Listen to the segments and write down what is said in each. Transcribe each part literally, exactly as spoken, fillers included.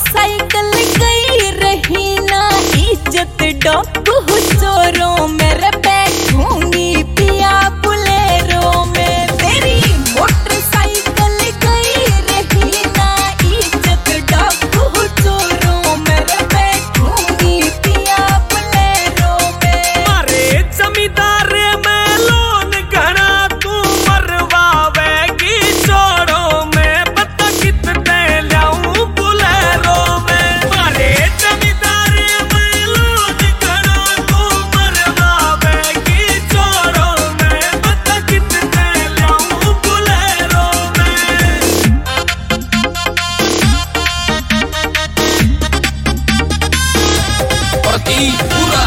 Motorcycle गई रही ना इज्जत डॉक हुजूरों मेरे बैठूंगी पिया बुलेरो में। तेरी मोटरसाइकिल गई रही ना इज्जत डॉक हुजूरों मेरे बैठूंगी पिया बुलेरो में। मारे जमींदार में लोन घना तू मरवावेगी छोड़ो में पता कितने लाऊं बुलेरो में। मारे जमींदार में लोन घना तू मरवावेगी छोड़ो में पता कितने लाऊं बुलेरो में। पूरा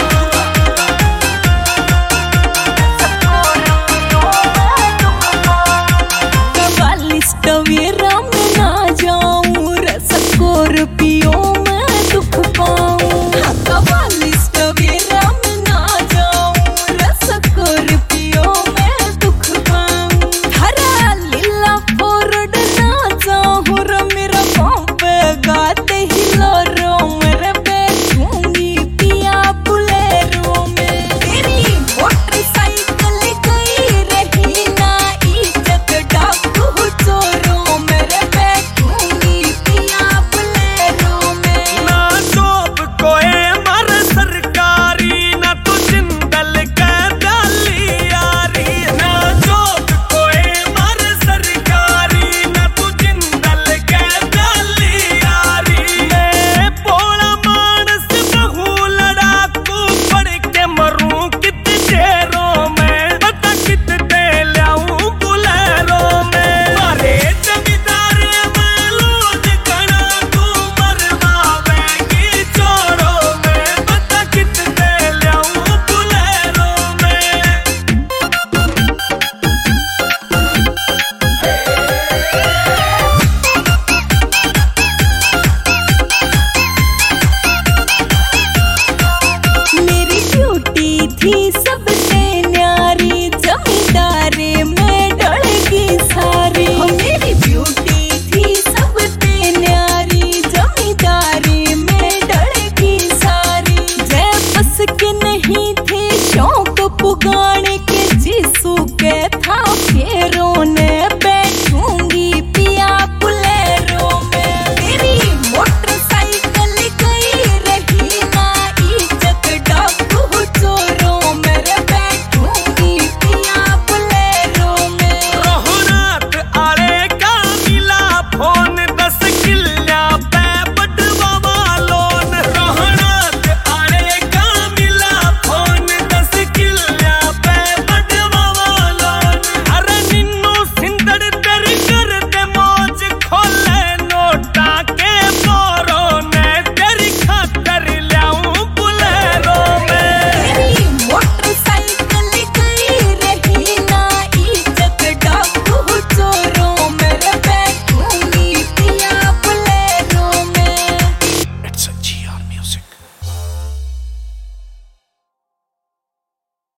टवेरा में ना जाऊं स्कॉर्पियो में दुख पाऊं। कवालिस टवेरा में ना जाऊं स्कॉर्पियो में दुख पाऊं। हरा लीला फोर्ड ना जाऊं रे मेरा पंप गाते ही लोरो मेरे बैठूंगी पिया बुलेरो में। तेरी मोटरसाइकिल गई रही ना इज्जत डॉक हुजूरों मेरे बैठूंगी पिया बुलेरो में। ना जॉब कोई मर सरकारी ना तू जिंदल के डाली यारी। ना जॉब कोई मर सरकारी ना तू जिंदल के डाली यारी। मैं भोला मानस बहु लड़ाकू पड़ के मरूं कित शेरों में पता कितने लाऊं बुलेरो में। मारे जमींदार में लोन घना तू मरवावेगी छोड़ो में पता कितने लाऊं बुलेरो में। मेरी ड्यूटी थी